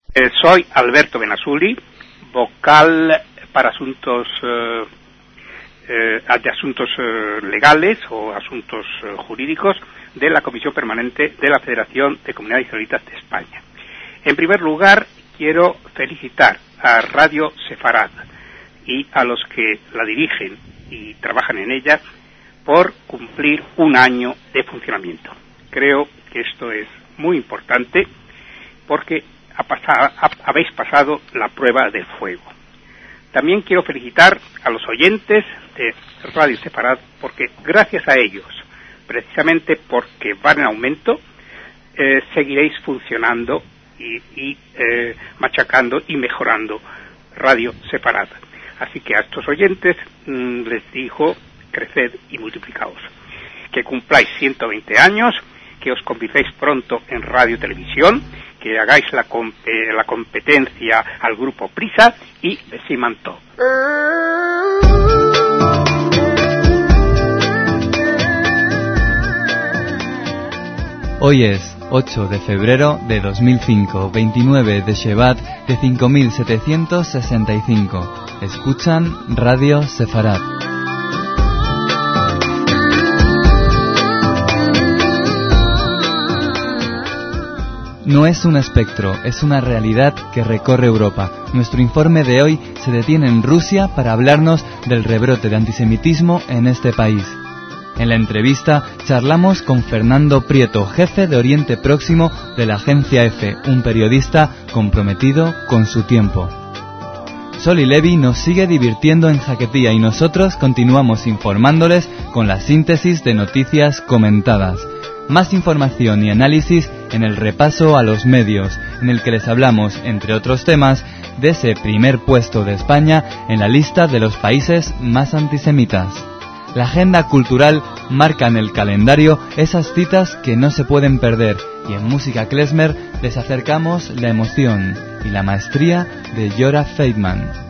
Soy Alberto Benasuli, vocal para asuntos legales o asuntos jurídicos de la Comisión Permanente de la Federación de Comunidades Israelitas de España. En primer lugar, quiero felicitar a Radio Sefarad y a los que la dirigen y trabajan en ella por cumplir un año de funcionamiento. Creo que esto es muy importante porque habéis pasado la prueba del fuego. También quiero felicitar a los oyentes de Radio Sefarad porque gracias a ellos, precisamente porque van en aumento, seguiréis funcionando y machacando y mejorando Radio Sefarad. Así que a estos oyentes les digo, creced y multiplicaos. Que cumpláis 120 años, que os convirtáis pronto en radio y televisión, que hagáis la competencia al grupo Prisa y Besimanto. Hoy es 8 de febrero de 2005, 29 de Shevat de 5765. Escuchan Radio Sefarad. No es un espectro, es una realidad que recorre Europa. Nuestro informe de hoy se detiene en Rusia para hablarnos del rebrote de antisemitismo en este país. En la entrevista charlamos con Fernando Prieto, jefe de Oriente Próximo de la agencia EFE, un periodista comprometido con su tiempo. Soli Levi nos sigue divirtiendo en Jaquetía y nosotros continuamos informándoles con la síntesis de noticias comentadas. Más información y análisis en el repaso a los medios, en el que les hablamos, entre otros temas, de ese primer puesto de España en la lista de los países más antisemitas. La agenda cultural marca en el calendario esas citas que no se pueden perder, y en Música Klezmer les acercamos la emoción y la maestría de Yora Feldman.